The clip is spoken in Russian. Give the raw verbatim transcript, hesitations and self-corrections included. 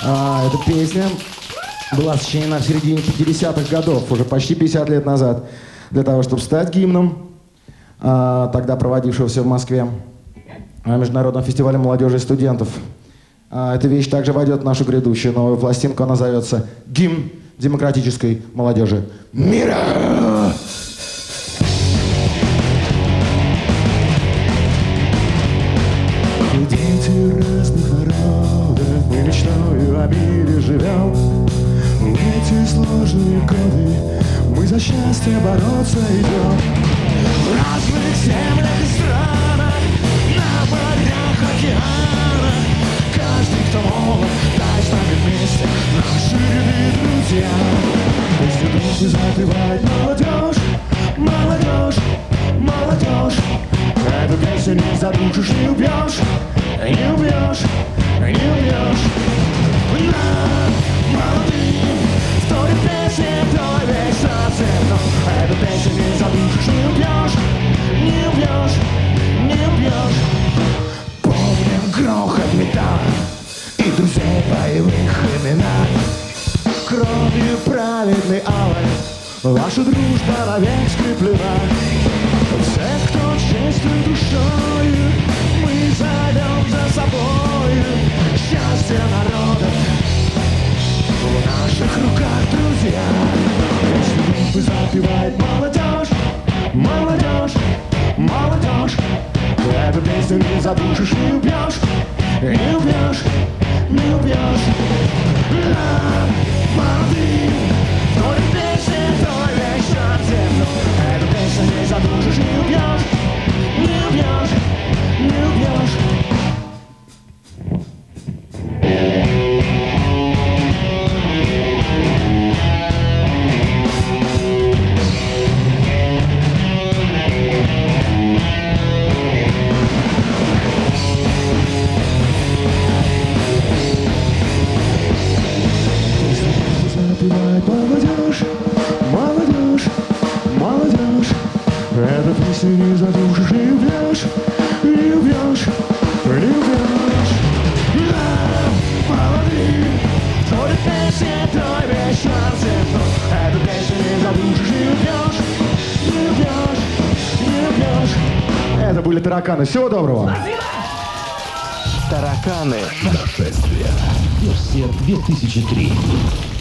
А, эта песня была сочинена в середине пятидесятых годов, уже почти пятьдесят лет назад, для того, чтобы стать гимном, а, тогда проводившегося в Москве на Международном фестивале молодежи и студентов. А, эта вещь также войдет в нашу грядущую новую пластинку. Она зовется «Гимн демократической молодежи мира». Дети разных народов, мы мечтою о мире живем. В эти сложные годы мы за счастье бороться идем. В разных землях и странах, на морях, океанах, каждый, кто молод, дай с нами вместе наши ряды друзья. Пусть идут и запевает молодежь, молодежь, молодежь. Эту песню не задушишь, не убьешь, не убьешь, не убьешь. Нам, молодым, вторит песня, твой весь совсем. Эту песню не задушишь, не убьешь, не убьешь, не убьешь. Помним грохот металла и друзей боевых имена. Кровью праведной алой ваша дружба навек скреплена. Всех, кто честен душою, мы зовем за собою. Счастье народа в наших руках, друзья. Песню группы запевает молодежь, молодежь, молодежь. Эту песню не задушишь, не убьешь, не убьешь, не убьешь. Нам, молодым, вторит песня, твой весь счастье. Эту песню не задушишь, не убьешь, не убьешь, не убьешь. Запевает молодежь, молодежь, молодежь. Эту песню не задушишь, не убьешь, не убьешь, не убьешь. Нам, молодым, вторит песня, твой весь шанс. Эту песню не задушишь, не убьешь, не убьешь, не убьешь. Это были тараканы. Всего доброго. Тараканы. Нашествие. Версия две тысячи три.